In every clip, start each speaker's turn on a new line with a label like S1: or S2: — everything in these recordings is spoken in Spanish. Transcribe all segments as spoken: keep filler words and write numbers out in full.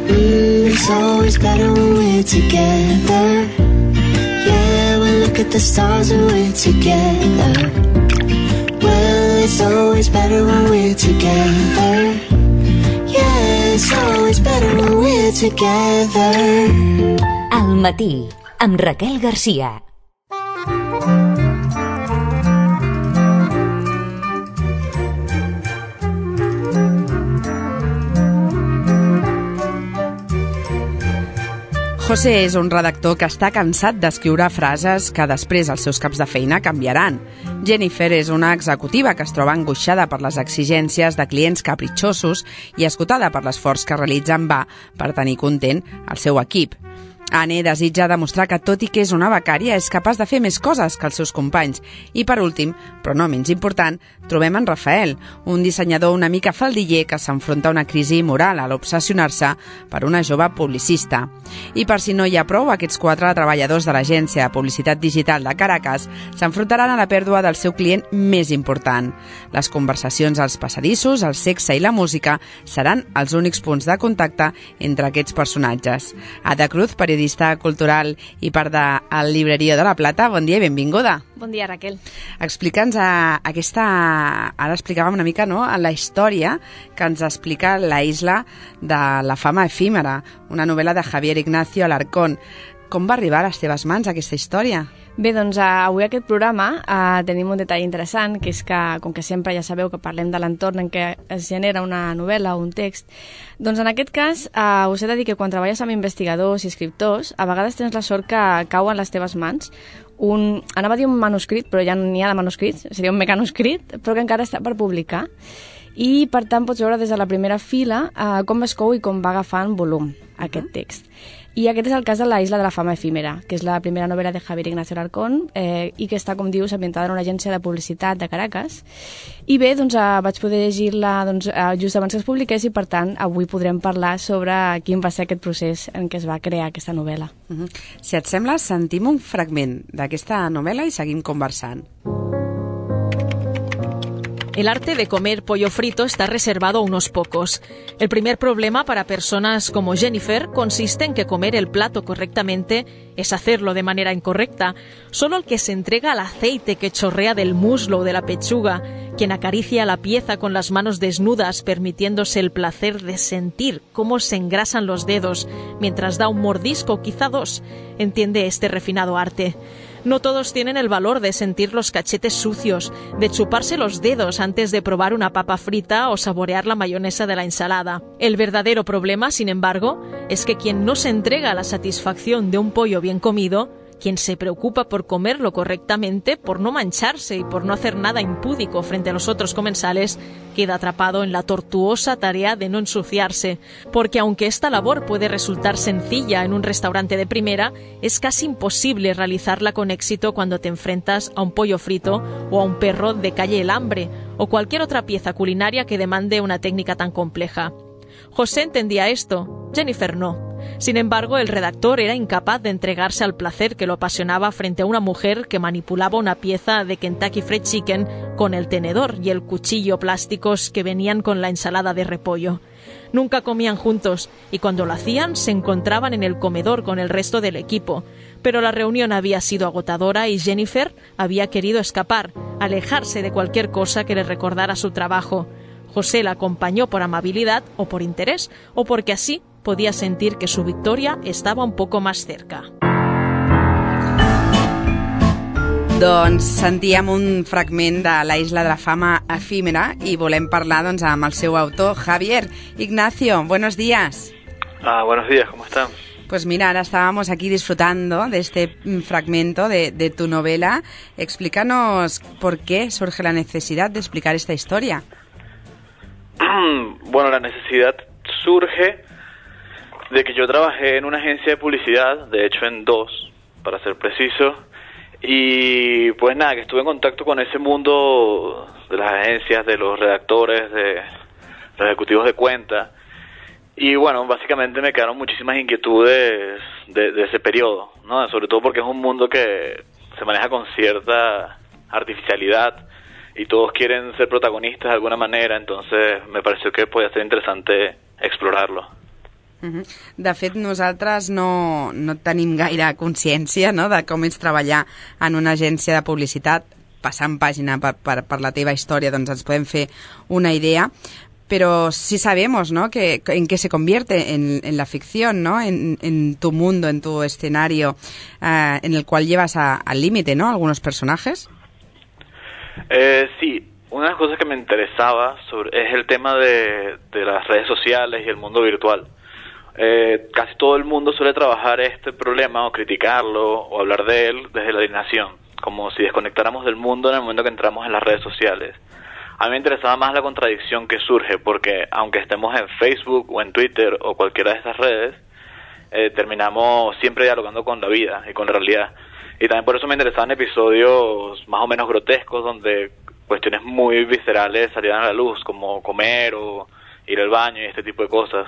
S1: Mm, it's always better when we're together. Yeah, we look at the stars when we're together. Well, it's always better when we're together. Yeah, it's always better when we're together.
S2: Al matí, amb Raquel Garcia.
S3: José és un redactor que està cansat d'escriure frases que després els seus caps de feina canviaran. Jennifer és una executiva que es troba angoixada per les exigències de clients capritxosos i esgotada per l'esforç que realitza en va per tenir content el seu equip. Anne desitja demostrar que, tot i que és una becària, és capaç de fer més coses que els seus companys. I, per últim, però no menys important, trobem en Rafael, un dissenyador una mica faldiller que s'enfronta a una crisi moral a l'obsessionar-se per una jove publicista. I per si no hi ha prou, aquests quatre treballadors de l'agència de publicitat digital de Caracas s'enfrontaran a la pèrdua del seu client més important. Les conversacions als passadissos, el sexe i la música seran els únics punts de contacte entre aquests personatges. Ada Cruz, periodista cultural i part del Libreria de la Plata, bon dia i benvinguda.
S4: Bon dia, Raquel.
S3: Explica'ns a aquesta... Ara explicàvem una mica, no?, la història que ens explica La isla de la fama efímera, una novel·la de Javier Ignacio Alarcón. Com va arribar a les teves mans aquesta història?
S4: Bé, doncs avui aquest programa eh, tenim un detall interessant, que és que, com que sempre ja sabeu que parlem de l'entorn en què es genera una novel·la o un text, doncs en aquest cas eh, us he de dir que quan treballes amb investigadors i escriptors, a vegades tens la sort que cau en les teves mans un, anava a dir un manuscrit, però ja n'hi ha de manuscrits, seria un mecanoscrit, però que encara està per publicar. I, per tant, pots veure des de la primera fila eh, com es cou i com va agafant volum aquest text. I aquest és el cas de La isla de la fama efímera, que és la primera novel·la de Javier Ignacio Alarcón eh, i que està, com dius, ambientada en una agència de publicitat de Caracas. I bé, doncs eh, vaig poder llegir-la doncs, eh, just abans que es publiqués i, per tant, avui podrem parlar sobre quin va ser aquest procés en què es va crear aquesta novel·la.
S3: Uh-huh. Si et sembla, sentim un fragment d'aquesta novel·la i seguim conversant.
S5: El arte de comer pollo frito está reservado a unos pocos. El primer problema para personas como Jennifer consiste en que comer el plato correctamente es hacerlo de manera incorrecta. Solo el que se entrega al aceite que chorrea del muslo o de la pechuga, quien acaricia la pieza con las manos desnudas, permitiéndose el placer de sentir cómo se engrasan los dedos mientras da un mordisco, quizá dos, entiende este refinado arte. No todos tienen el valor de sentir los cachetes sucios, de chuparse los dedos antes de probar una papa frita o saborear la mayonesa de la ensalada. El verdadero problema, sin embargo, es que quien no se entrega a la satisfacción de un pollo bien comido, quien se preocupa por comerlo correctamente, por no mancharse y por no hacer nada impúdico frente a los otros comensales, queda atrapado en la tortuosa tarea de no ensuciarse, porque aunque esta labor puede resultar sencilla en un restaurante de primera, es casi imposible realizarla con éxito cuando te enfrentas a un pollo frito o a un perro de calle El Hambre o cualquier otra pieza culinaria que demande una técnica tan compleja. José entendía esto, Jennifer no. Sin embargo, el redactor era incapaz de entregarse al placer que lo apasionaba frente a una mujer que manipulaba una pieza de Kentucky Fried Chicken con el tenedor y el cuchillo plásticos que venían con la ensalada de repollo. Nunca comían juntos y cuando lo hacían se encontraban en el comedor con el resto del equipo. Pero la reunión había sido agotadora y Jennifer había querido escapar, alejarse de cualquier cosa que le recordara su trabajo. José la acompañó por amabilidad o por interés, o porque así podía sentir que su victoria estaba un poco más cerca.
S3: Doncs sentíem un fragment de La isla de la fama efímera i volem parlar doncs, amb el seu autor, Javier Ignacio. Buenos días.
S6: Ah, buenos días, ¿cómo están?
S3: Pues mira, ahora estábamos aquí disfrutando de este fragmento de, de tu novela. Explícanos por qué surge la necesidad de explicar esta historia.
S6: Bueno, la necesidad surge de que yo trabajé en una agencia de publicidad, de hecho en dos, para ser preciso, y pues nada, que estuve en contacto con ese mundo de las agencias, de los redactores, de los ejecutivos de cuenta, y bueno, básicamente me quedaron muchísimas inquietudes de, de ese periodo, ¿no? Sobre todo porque es un mundo que se maneja con cierta artificialidad, y todos quieren ser protagonistas de alguna manera, entonces me pareció que podía ser interesante explorarlo.
S3: De fet, nosaltres no, no tenim gaire consciència, no?, de com és treballar en una agència de publicitat. Passant pàgina per, per, per la teva història, doncs ens podem fer una idea, pero sí sabemos, ¿no?, que en qué se convierte en, en la ficción, ¿no?, en, en tu mundo, en tu escenario, uh, en el cual llevas a, al límite, ¿no?, algunos personajes.
S6: Eh, sí, una de las cosas que me interesaba sobre, es el tema de, de las redes sociales y el mundo virtual. Eh, casi todo el mundo suele trabajar este problema o criticarlo o hablar de él desde la alienación, como si desconectáramos del mundo en el momento que entramos en las redes sociales. A mí me interesaba más la contradicción que surge, porque aunque estemos en Facebook o en Twitter o cualquiera de estas redes, eh, terminamos siempre dialogando con la vida y con la realidad. Y también por eso me interesaban episodios más o menos grotescos, donde cuestiones muy viscerales salieran a la luz, como comer o ir al baño y este tipo de cosas.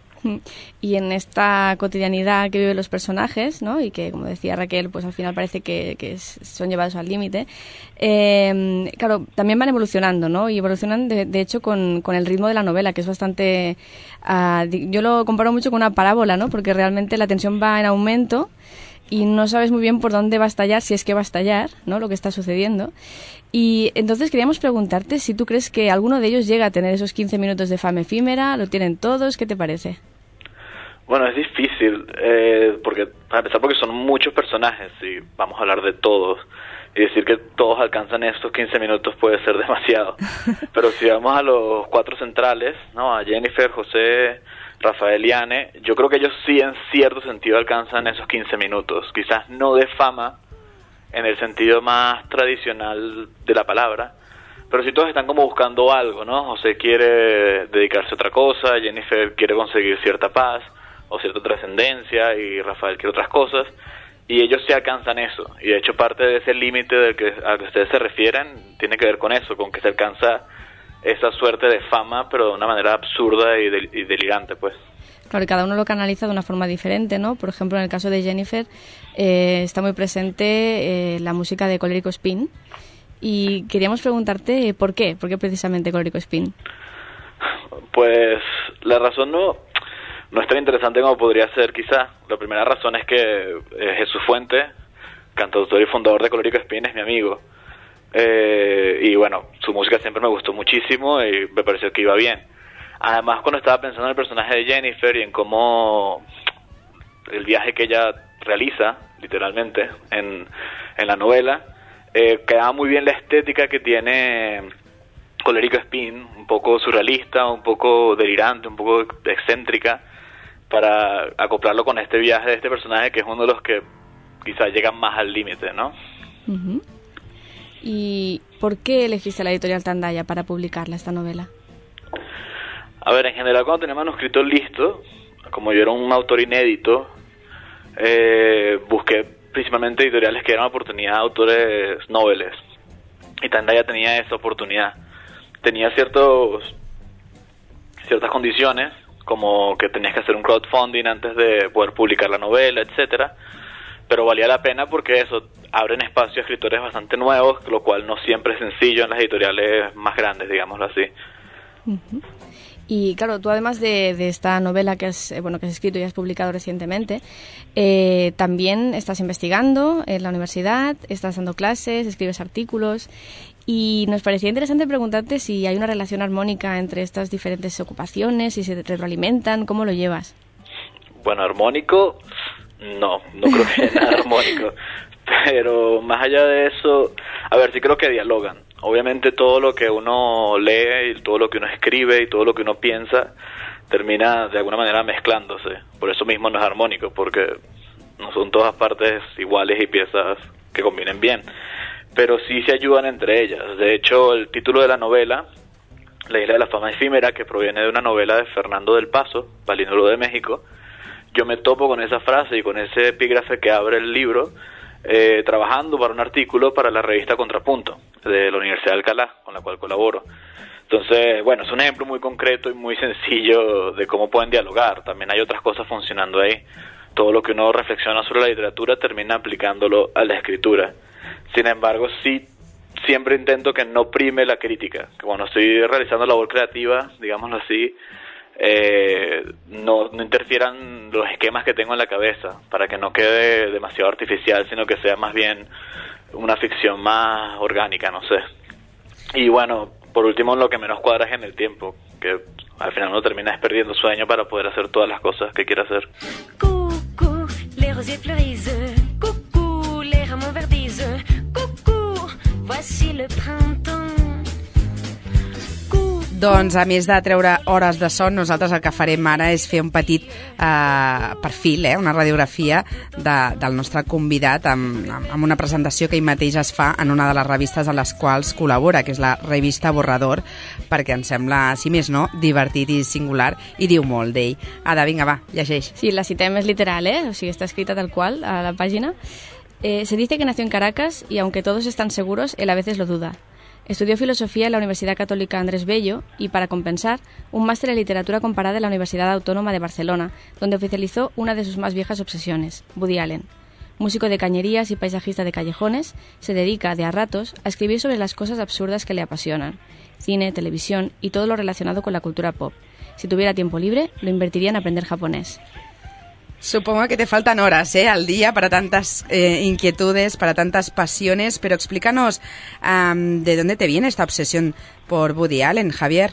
S4: Y en esta cotidianidad que viven los personajes, ¿no?, y que, como decía Raquel, pues al final parece que, que son llevados al límite, eh, claro, también van evolucionando, ¿no?, y evolucionan de, de hecho con, con el ritmo de la novela, que es bastante... Uh, yo lo comparo mucho con una parábola, ¿no?, porque realmente la tensión va en aumento y no sabes muy bien por dónde va a estallar, si es que va a estallar, ¿no?, lo que está sucediendo. Y entonces queríamos preguntarte si tú crees que alguno de ellos llega a tener esos quince minutos de fama efímera, ¿lo tienen todos? ¿Qué te parece?
S6: Bueno, es difícil, eh, porque para empezar porque son muchos personajes y vamos a hablar de todos, y decir que todos alcanzan estos quince minutos puede ser demasiado. Pero si vamos a los cuatro centrales, ¿no?, a Jennifer, José, Rafael y Anne, yo creo que ellos sí en cierto sentido alcanzan esos quince minutos, quizás no de fama en el sentido más tradicional de la palabra, pero sí todos están como buscando algo, ¿no? José quiere dedicarse a otra cosa, Jennifer quiere conseguir cierta paz o cierta trascendencia y Rafael quiere otras cosas, y ellos sí alcanzan eso, y de hecho parte de ese límite del que al que ustedes se refieren tiene que ver con eso, con que se alcanza esa suerte de fama, pero de una manera absurda y, del, y delirante, pues.
S4: Claro, y cada uno lo canaliza de una forma diferente, ¿no? Por ejemplo, en el caso de Jennifer eh, está muy presente eh, la música de Colérico Spin, y queríamos preguntarte por qué, por qué precisamente Colérico Spin.
S6: Pues la razón no... no es tan interesante como podría ser, quizá. La primera razón es que eh, Jesús Fuente, cantautor y fundador de Colérico Spin, es mi amigo. Eh, y bueno, su música siempre me gustó muchísimo y me pareció que iba bien. Además, cuando estaba pensando en el personaje de Jennifer y en cómo el viaje que ella realiza, literalmente, en, en la novela, eh, quedaba muy bien la estética que tiene Colérico Spin, un poco surrealista, un poco delirante, un poco excéntrica, para acoplarlo con este viaje de este personaje que es uno de los que quizás llegan más al límite, ¿no?
S4: Uh-huh. ¿Y por qué elegiste la editorial Tandaya para publicarla, esta novela?
S6: A ver, en general cuando tenía manuscrito listo, como yo era un autor inédito, eh, busqué principalmente editoriales que dieran oportunidad a autores noveles, y Tandaya tenía esa oportunidad. Tenía ciertos ciertas condiciones, como que tenías que hacer un crowdfunding antes de poder publicar la novela, etcétera, pero valía la pena porque eso abren espacio a escritores bastante nuevos, lo cual no siempre es sencillo en las editoriales más grandes, digámoslo así.
S4: Uh-huh. Y claro, tú además de, de esta novela que has, eh, bueno, que has escrito y has publicado recientemente, eh, también estás investigando en la universidad, estás dando clases, escribes artículos, y nos parecía interesante preguntarte si hay una relación armónica entre estas diferentes ocupaciones, si se retroalimentan, ¿cómo lo llevas?
S6: Bueno, armónico, no, no creo que sea nada armónico, pero más allá de eso, a ver, sí creo que dialogan. Obviamente todo lo que uno lee y todo lo que uno escribe y todo lo que uno piensa termina de alguna manera mezclándose. Por eso mismo no es armónico, porque no son todas partes iguales y piezas que combinen bien. Pero sí se ayudan entre ellas. De hecho, el título de la novela, La isla de la fama efímera, que proviene de una novela de Fernando del Paso, Palinuro de México, yo me topo con esa frase y con ese epígrafe que abre el libro, eh, trabajando para un artículo para la revista Contrapunto, de la Universidad de Alcalá, con la cual colaboro. Entonces, bueno, es un ejemplo muy concreto y muy sencillo de cómo pueden dialogar. También hay otras cosas funcionando ahí. Todo lo que uno reflexiona sobre la literatura termina aplicándolo a la escritura. Sin embargo, sí, siempre intento que no prime la crítica. Que cuando estoy realizando labor creativa, digámoslo así, eh, no, no interfieran los esquemas que tengo en la cabeza, para que no quede demasiado artificial, sino que sea más bien una ficción más orgánica, no sé. Y bueno, por último, lo que menos cuadra es en el tiempo, que al final uno termina perdiendo sueño para poder hacer todas las cosas que quiere hacer.
S7: Coucou, les rosiers fleurissent. Coucou, les rameaux verdissent. Coucou, voici le printemps.
S3: Doncs, a més de treure hores de son, nosaltres el que farem ara és fer un petit eh, perfil, eh, una radiografia de, del nostre convidat amb, amb una presentació que ell mateix es fa en una de les revistes a les quals col·labora, que és la revista Borrador, perquè em sembla, si més no, divertit i singular, i diu molt d'ell. Ada, vinga, va, llegeix.
S4: Sí, la citem és literal, eh? O sigui, està escrita tal qual a la pàgina. Eh, se dice que nació en Caracas y aunque todos están seguros, él a veces lo duda. Estudió filosofía en la Universidad Católica Andrés Bello y, para compensar, un máster en literatura comparada en la Universidad Autónoma de Barcelona, donde oficializó una de sus más viejas obsesiones, Woody Allen. Músico de cañerías y paisajista de callejones, se dedica, de a ratos, a escribir sobre las cosas absurdas que le apasionan: cine, televisión y todo lo relacionado con la cultura pop. Si tuviera tiempo libre, lo invertiría en aprender japonés.
S3: Supongo que te faltan horas ¿eh? al día para tantas eh, inquietudes, para tantas pasiones, pero explícanos um, de dónde te viene esta obsesión por Woody Allen, Javier.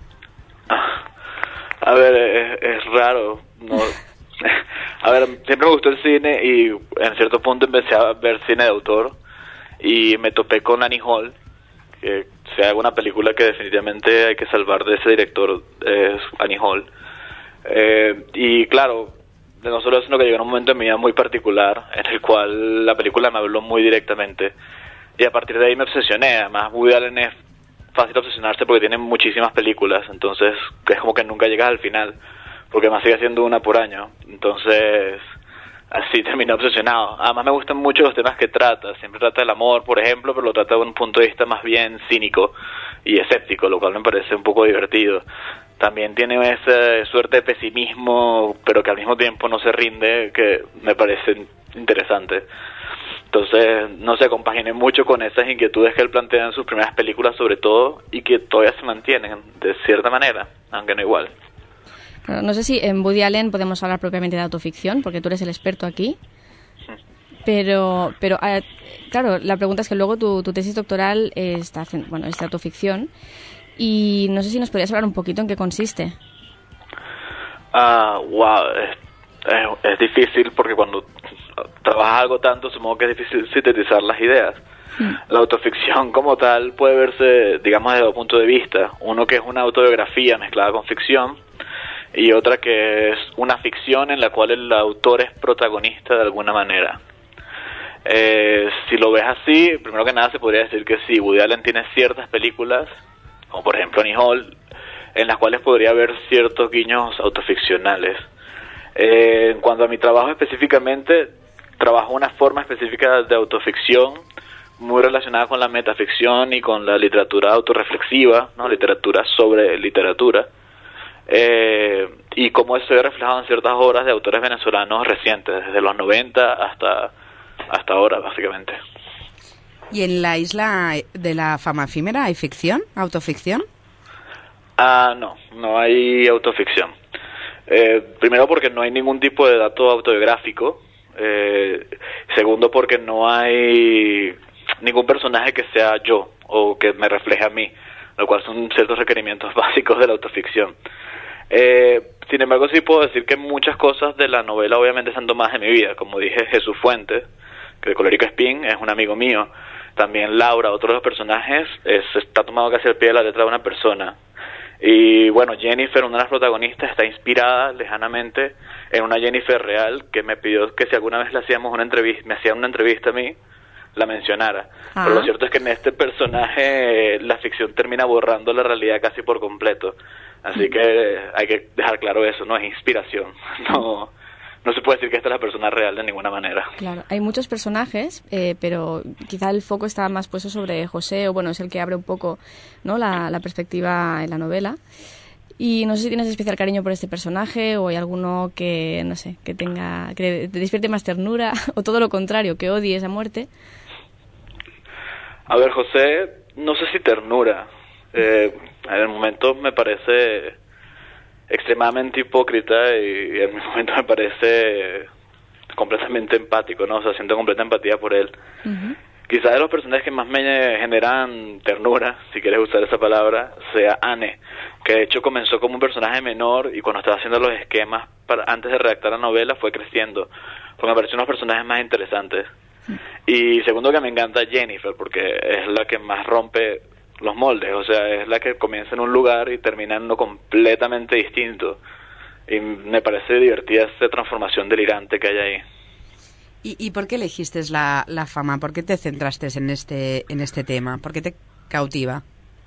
S6: A ver, es, es raro, ¿no? A ver, siempre me gustó el cine y en cierto punto empecé a ver cine de autor y me topé con Annie Hall, que si hay alguna película que definitivamente hay que salvar de ese director es Annie Hall. Eh, y claro, no solo eso, sino que llegó en un momento en mi vida muy particular en el cual la película me habló muy directamente y a partir de ahí me obsesioné. Además, Woody Allen es fácil obsesionarse porque tiene muchísimas películas, entonces es como que nunca llegas al final, porque más sigue siendo una por año, entonces así terminé obsesionado. Además me gustan mucho los temas que trata, siempre trata del amor, por ejemplo, pero lo trata de un punto de vista más bien cínico y escéptico, lo cual me parece un poco divertido. También tiene esa suerte de pesimismo, pero que al mismo tiempo no se rinde, que me parece interesante. Entonces, no sé, compaginé mucho con esas inquietudes que él plantea en sus primeras películas, sobre todo, y que todavía se mantienen de cierta manera, aunque no igual.
S4: No sé si en Woody Allen podemos hablar propiamente de autoficción, porque tú eres el experto aquí. Pero, pero eh, claro, la pregunta es que luego tu, tu tesis doctoral está, bueno, es de autoficción. Y no sé si nos podrías hablar un poquito en qué consiste.
S6: Ah, uh, wow, es, es, es difícil porque cuando trabajas algo tanto, supongo que es difícil sintetizar las ideas. Mm. La autoficción como tal puede verse, digamos, desde dos puntos de vista. Uno que es una autobiografía mezclada con ficción y otra que es una ficción en la cual el autor es protagonista de alguna manera. Eh, si lo ves así, primero que nada se podría decir que sí, Woody Allen tiene ciertas películas, como por ejemplo Annie Hall, en las cuales podría haber ciertos guiños autoficcionales. Eh, en cuanto a mi trabajo específicamente, trabajo una forma específica de autoficción muy relacionada con la metaficción y con la literatura autorreflexiva, ¿no? Literatura sobre literatura, eh, y cómo eso se ve reflejado en ciertas obras de autores venezolanos recientes, desde los noventa hasta, hasta ahora, básicamente.
S3: ¿Y en la isla de la fama efímera hay ficción, autoficción?
S6: Ah, no, no hay autoficción. Eh, primero porque no hay ningún tipo de dato autobiográfico. Eh, segundo porque no hay ningún personaje que sea yo o que me refleje a mí, lo cual son ciertos requerimientos básicos de la autoficción. Eh, sin embargo, sí puedo decir que muchas cosas de la novela obviamente son tomadas de mi vida. Como dije, Jesús Fuentes, que de Colérico Espín es un amigo mío. También Laura, otro de los personajes, es, está tomado casi al pie de la letra de una persona. Y bueno, Jennifer, una de las protagonistas, está inspirada lejanamente en una Jennifer real que me pidió que si alguna vez le hacíamos una entrevista, me hacían una entrevista a mí, la mencionara. Ah. Pero lo cierto es que en este personaje la ficción termina borrando la realidad casi por completo. Así que hay que dejar claro eso, no es inspiración, no... No se puede decir que esta es la persona real de ninguna manera.
S4: Claro, hay muchos personajes, eh, pero quizá el foco está más puesto sobre José, o bueno, es el que abre un poco, ¿no?, la, la perspectiva en la novela. Y no sé si tienes especial cariño por este personaje, o hay alguno que, no sé, que tenga, que te despierte más ternura, o todo lo contrario, que odies a muerte.
S6: A ver, José, no sé si ternura. Eh, en el momento me parece extremadamente hipócrita y, y en mi momento me parece completamente empático, ¿no? O sea, siento completa empatía por él. Uh-huh. Quizás de los personajes que más me generan ternura, si quieres usar esa palabra, sea Anne, que de hecho comenzó como un personaje menor y cuando estaba haciendo los esquemas para, antes de redactar la novela fue creciendo, porque me pareció unos personajes más interesantes. Uh-huh. Y segundo, que me encanta Jennifer, porque es la que más rompe los moldes, o sea, es la que comienza en un lugar y termina en uno completamente distinto. Y me parece divertida esa transformación delirante que hay ahí.
S3: ¿Y, y por qué elegiste la, la fama? ¿Por qué te centraste en este, en este tema? ¿Por qué te cautiva?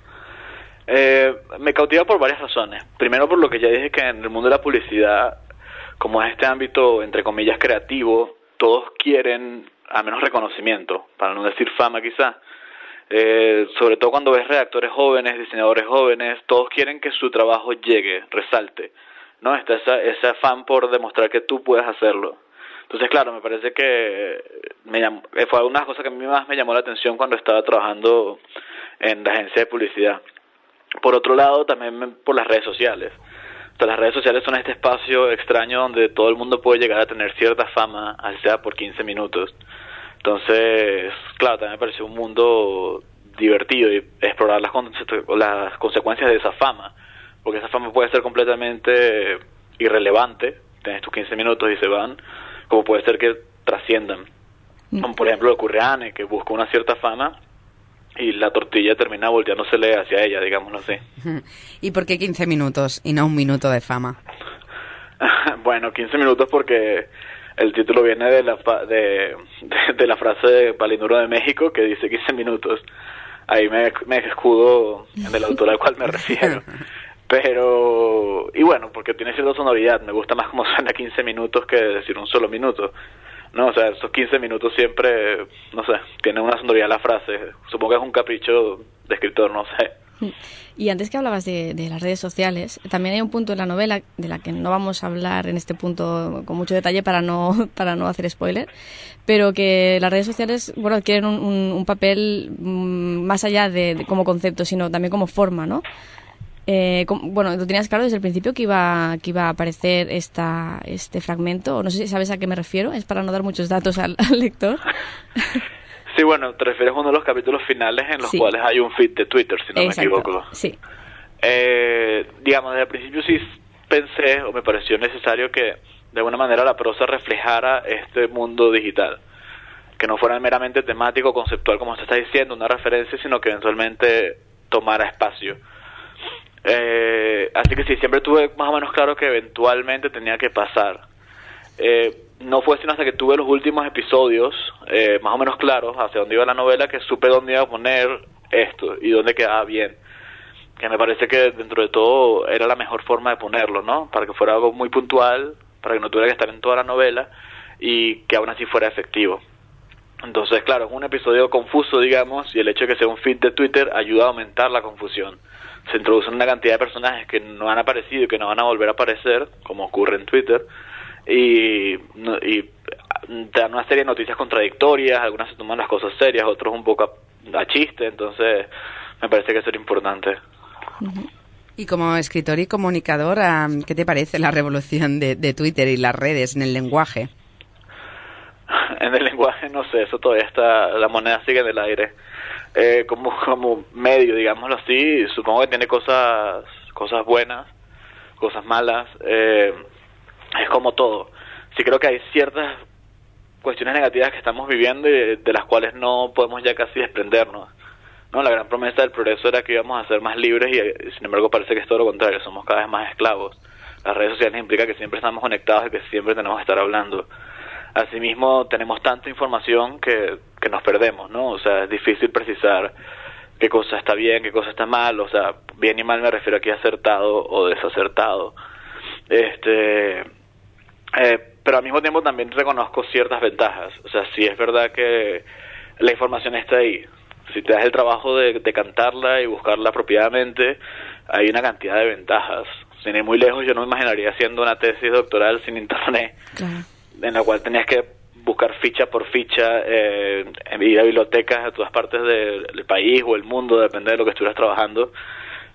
S6: Eh, me cautiva por varias razones. Primero, por lo que ya dije, que en el mundo de la publicidad, como es este ámbito, entre comillas, creativo, todos quieren al menos reconocimiento, para no decir fama quizás. Eh, sobre todo cuando ves redactores jóvenes, diseñadores jóvenes, todos quieren que su trabajo llegue, resalte, ¿no? Está esa, ese afán por demostrar que tú puedes hacerlo. Entonces, claro, me parece que me llamó, fue una cosa que a mí más me llamó la atención cuando estaba trabajando en la agencia de publicidad. Por otro lado, también por las redes sociales. O sea, las redes sociales son este espacio extraño donde todo el mundo puede llegar a tener cierta fama, así sea por quince minutos. Entonces, claro, también me pareció un mundo divertido y explorar las, las consecuencias de esa fama, porque esa fama puede ser completamente irrelevante, tienes tus quince minutos y se van, como puede ser que trasciendan. Como por ejemplo ocurre a Anne, que busca una cierta fama y la tortilla termina volteándosele hacia ella, digámoslo así.
S3: ¿Y por qué quince minutos y no un minuto de fama?
S6: Bueno, quince minutos porque el título viene de la de, de, de la frase de Palinduro de México que dice quince minutos. Ahí me, me escudo en el autor al cual me refiero. Pero, y bueno, porque tiene cierta sonoridad, me gusta más como suena quince minutos que decir un solo minuto, ¿no? O sea, esos quince minutos siempre, no sé, tienen una sonoridad la frase, supongo que es un capricho de escritor, no sé.
S4: Y antes que hablabas de, de las redes sociales, también hay un punto en la novela de la que no vamos a hablar en este punto con mucho detalle para no para no hacer spoiler, pero que las redes sociales, bueno, adquieren un, un, un papel más allá de, de como concepto, sino también como forma, ¿no? Eh, com, bueno, lo tenías claro desde el principio que iba que iba a aparecer esta este fragmento, no sé si sabes a qué me refiero, es para no dar muchos datos al, al lector.
S6: Sí, bueno, te refieres a uno de los capítulos finales en los sí. cuales hay un feed de Twitter, si no
S4: Exacto.
S6: me equivoco.
S4: Sí.
S6: Eh, digamos, desde el principio sí pensé, o me pareció necesario que de alguna manera la prosa reflejara este mundo digital, que no fuera meramente temático, conceptual, como se está diciendo, una referencia, sino que eventualmente tomara espacio. Eh, así que sí, siempre tuve más o menos claro que eventualmente tenía que pasar. Eh, no fue sino hasta que tuve los últimos episodios eh, más o menos claros hacia dónde iba la novela que supe dónde iba a poner esto y dónde quedaba bien, que me parece que dentro de todo era la mejor forma de ponerlo, ¿no? Para que fuera algo muy puntual, para que no tuviera que estar en toda la novela y que aún así fuera efectivo. Entonces, claro, es un episodio confuso, digamos, y el hecho de que sea un feed de Twitter ayuda a aumentar la confusión. Se introducen una cantidad de personajes que no han aparecido y que no van a volver a aparecer, como ocurre en Twitter, y, y te dan una serie de noticias contradictorias, algunas se toman las cosas serias, otros un poco a, a chiste, entonces me parece que eso era importante.
S3: Y como escritor y comunicador, ¿qué te parece la revolución de, de Twitter y las redes en el lenguaje?
S6: En el lenguaje, no sé, eso todavía está, la moneda sigue en el aire. Eh, como como medio, digámoslo así, supongo que tiene cosas cosas buenas, cosas malas, eh, es como todo. Sí creo que hay ciertas cuestiones negativas que estamos viviendo y de, de las cuales no podemos ya casi desprendernos, ¿no? La gran promesa del progreso era que íbamos a ser más libres y sin embargo parece que es todo lo contrario, somos cada vez más esclavos. Las redes sociales implican que siempre estamos conectados y que siempre tenemos que estar hablando. Asimismo, tenemos tanta información que, que nos perdemos, ¿no? O sea, es difícil precisar qué cosa está bien, qué cosa está mal. O sea, bien y mal me refiero aquí a acertado o desacertado. Este, eh, pero al mismo tiempo también reconozco ciertas ventajas. O sea, sí es verdad que la información está ahí. Si te das el trabajo de, de cantarla y buscarla apropiadamente, hay una cantidad de ventajas. Sin ir muy lejos, yo no me imaginaría haciendo una tesis doctoral sin internet. Claro. En la cual tenías que buscar ficha por ficha, eh, ir a bibliotecas de todas partes del, del país o el mundo, depende de lo que estuvieras trabajando,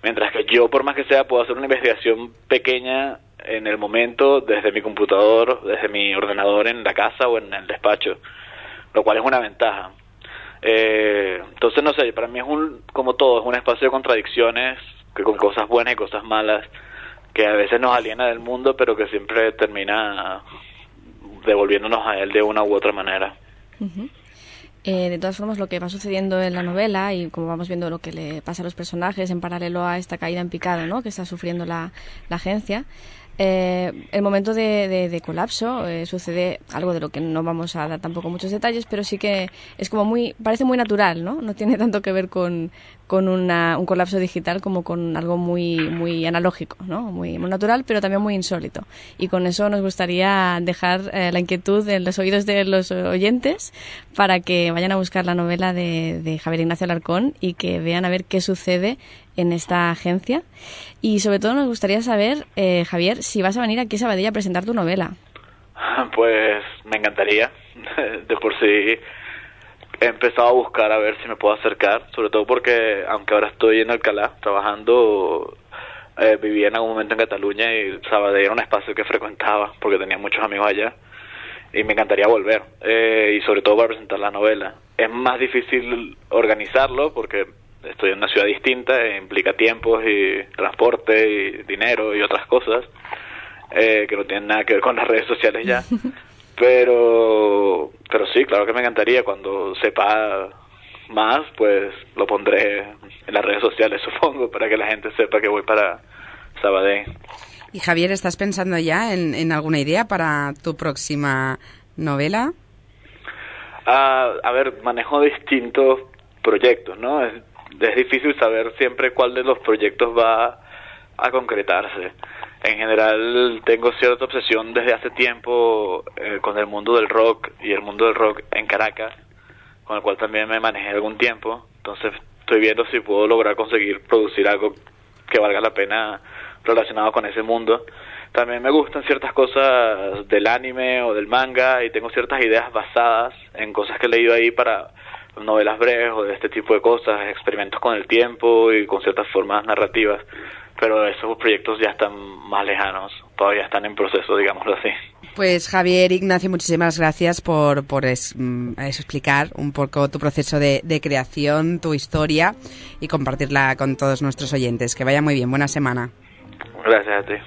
S6: Mientras que yo, por más que sea, puedo hacer una investigación pequeña en el momento, desde mi computador, desde mi ordenador en la casa o en el despacho, lo cual es una ventaja. Eh, entonces, no sé, para mí es un, como todo, es un espacio de contradicciones, que con cosas buenas y cosas malas, que a veces nos aliena del mundo, pero que siempre termina devolviéndonos a él de una u otra manera.
S4: Uh-huh. Eh, de todas formas, lo que va sucediendo en la novela y como vamos viendo lo que le pasa a los personajes en paralelo a esta caída en picado, ¿no?, que está sufriendo la, la agencia, eh, el momento de, de, de colapso eh, sucede algo de lo que no vamos a dar tampoco muchos detalles, pero sí que es como muy, parece muy natural, ¿no? No tiene tanto que ver con, con una, un colapso digital como con algo muy, muy analógico, ¿no? Muy, muy natural, pero también muy insólito. Y con eso nos gustaría dejar eh, la inquietud en los oídos de los oyentes para que vayan a buscar la novela de, de Javier Ignacio Alarcón y que vean a ver qué sucede en esta agencia. Y sobre todo nos gustaría saber, eh, Javier, si vas a venir aquí a Sabadell a presentar tu novela.
S6: Pues me encantaría. De por sí he empezado a buscar a ver si me puedo acercar, sobre todo porque aunque ahora estoy en Alcalá trabajando, eh, vivía en algún momento en Cataluña y Sabadell era un espacio que frecuentaba porque tenía muchos amigos allá y me encantaría volver, eh, y sobre todo para presentar la novela. Es más difícil organizarlo porque estoy en una ciudad distinta, e implica tiempos y transporte y dinero y otras cosas eh, que no tienen nada que ver con las redes sociales ya. pero pero sí, claro que me encantaría. Cuando sepa más, pues lo pondré en las redes sociales, supongo, para que la gente sepa que voy para Sabadell.
S3: Y Javier, ¿estás pensando ya en, en alguna idea para tu próxima novela?
S6: Uh, a ver, manejo distintos proyectos, ¿no? Es, es difícil saber siempre cuál de los proyectos va a concretarse. En general tengo cierta obsesión desde hace tiempo eh, con el mundo del rock y el mundo del rock en Caracas, con el cual también me manejé algún tiempo. Entonces estoy viendo si puedo lograr conseguir producir algo que valga la pena relacionado con ese mundo. También me gustan ciertas cosas del anime o del manga y tengo ciertas ideas basadas en cosas que he leído ahí para novelas breves o de este tipo de cosas, experimentos con el tiempo y con ciertas formas narrativas, pero esos proyectos ya están más lejanos, todavía están en proceso, digámoslo así.
S3: Pues Javier Ignacio, muchísimas gracias por, por es, eso, explicar un poco tu proceso de, de creación, tu historia y compartirla con todos nuestros oyentes. Que vaya muy bien, buena semana.
S6: Gracias a ti.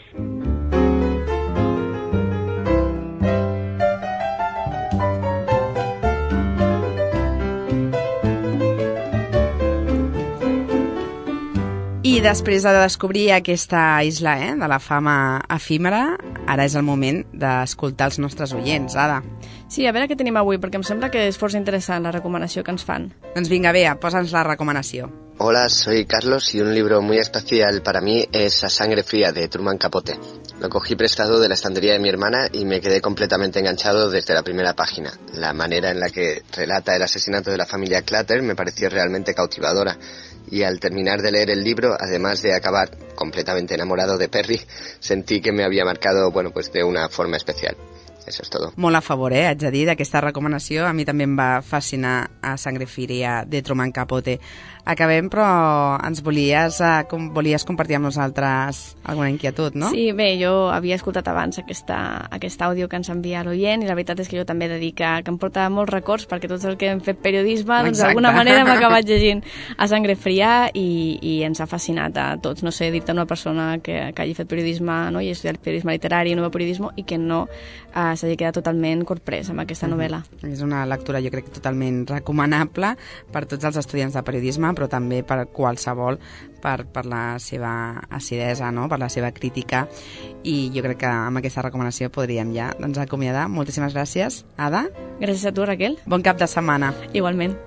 S3: I després de descobrir aquesta isla eh, de la fama efímera, ara és el moment d'escoltar els nostres oients, Ada.
S4: Sí, a veure què tenim avui, perquè em sembla que és força interessant la recomanació que ens fan.
S3: Doncs vinga, Bea, posa'ns la recomanació.
S8: Hola, soy Carlos y un libro muy especial para mí es A Sangre Fría de Truman Capote. Lo cogí prestado de la estantería de mi hermana y me quedé completamente enganchado desde la primera página. La manera en la que relata el asesinato de la familia Clutter me pareció realmente cautivadora. Y al terminar de leer el libro, además de acabar completamente enamorado de Perry, sentí que me había marcado, bueno, pues de una forma especial. Eso és tot.
S3: Molt a favor, eh, haig de dir, d'aquesta recomanació. A mi també em va fascinar A Sangre Fría de Truman Capote. Acabem, però ens volies, eh, com, volies compartir amb nosaltres alguna inquietud, no?
S4: Sí, bé, jo havia escoltat abans aquesta, aquest àudio que ens envia l'oient i la veritat és que jo també he de dir que, que em porta molts records perquè tots els que hem fet periodisme doncs, d'alguna manera hem acabat llegint A Sangre Fría i, i ens ha fascinat a tots. No sé, dir-te una persona que, que hagi fet periodisme, no? I estudiat periodisme literari i nou periodisme i que no eh, s'hagi quedat totalment corprès amb aquesta novel·la.
S3: Mm-hmm. És una lectura, jo crec, totalment recomanable per tots els estudiants de periodisme, però també per qualsevol, per, per la seva acidesa, no? Per la seva crítica, i jo crec que amb aquesta recomanació podríem ja doncs, acomiadar. Moltíssimes gràcies, Ada.
S4: Gràcies a tu, Raquel.
S3: Bon cap de setmana.
S4: Igualment.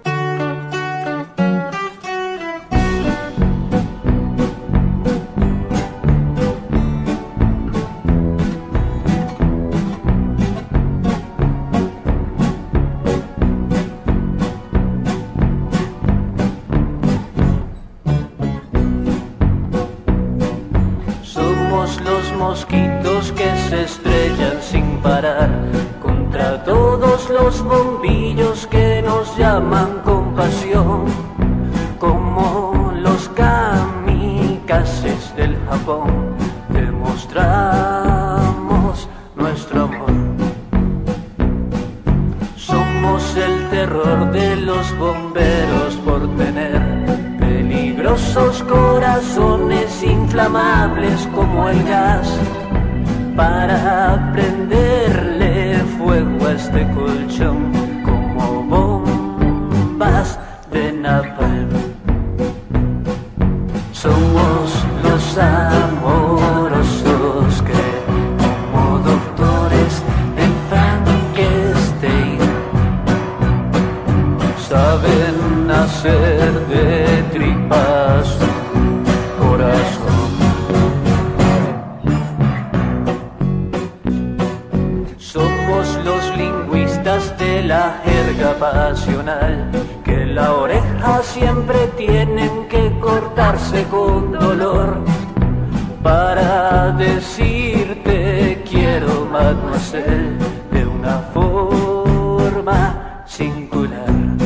S9: Mosquitos que se estrellan sin parar contra todos los bombillos que nos llaman con pasión, como los kamikazes ping-pong demostramos nuestro amor. Somos el terror de los bomberos por tener peligrosos corazones inflamables como el gas, para prenderle fuego a este colchón como bombas de napalm. Somos los amorosos que, como doctores en Frankenstein, saben hacer de tripas un corazón. Somos los lingüistas de la jerga pasional, que la oreja siempre tienen que cortarse con dolor para decirte quiero, mademoiselle, de una forma singular.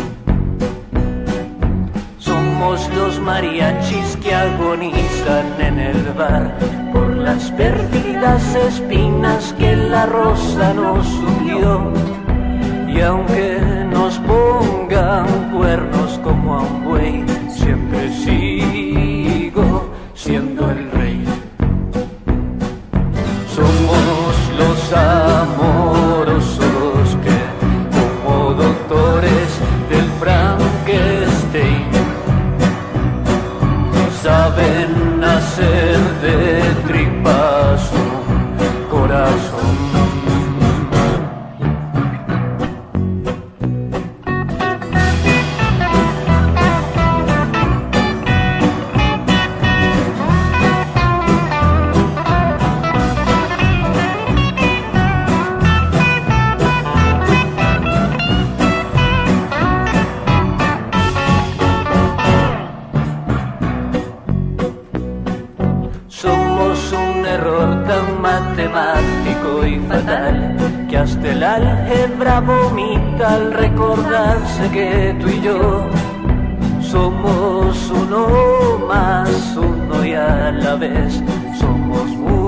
S9: Somos los mariachis que agonizan en el bar por las pérfidas espinas que la rosa nos hundió. Y aunque nos pongan cuernos como a un buey, siempre sigo siendo el rey. Somos los amorosos que, como doctores del Frankenstein, saben hacer de tripas un corazón. Matemático y fatal, que hasta el álgebra vomita al recordarse que tú y yo somos uno más uno y a la vez somos mucho.